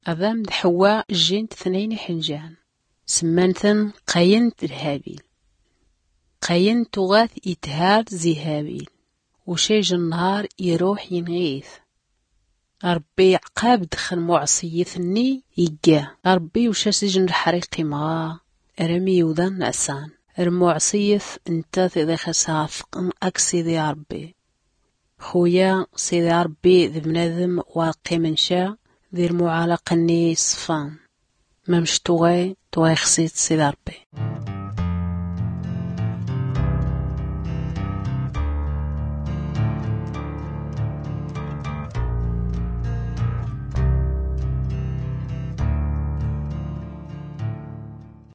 أذام حواء جينت ثنين حنجان سمانثن قاينت الهابيل. قاين تغاث يتهار زي هابيل وشيج النهار يروح ينغيث. ربي عقاب دخل معصيثني يجاه. ربي وشاسجن الحريقي مغا رمي وذن نعسان المعصيث انت ذي خسافق أكسي ذي ربي خويا سيدي ربي ذي بنادم واقي من شا ذي المعالقة ني صفان ممش تغي خسيت سيدي ربي.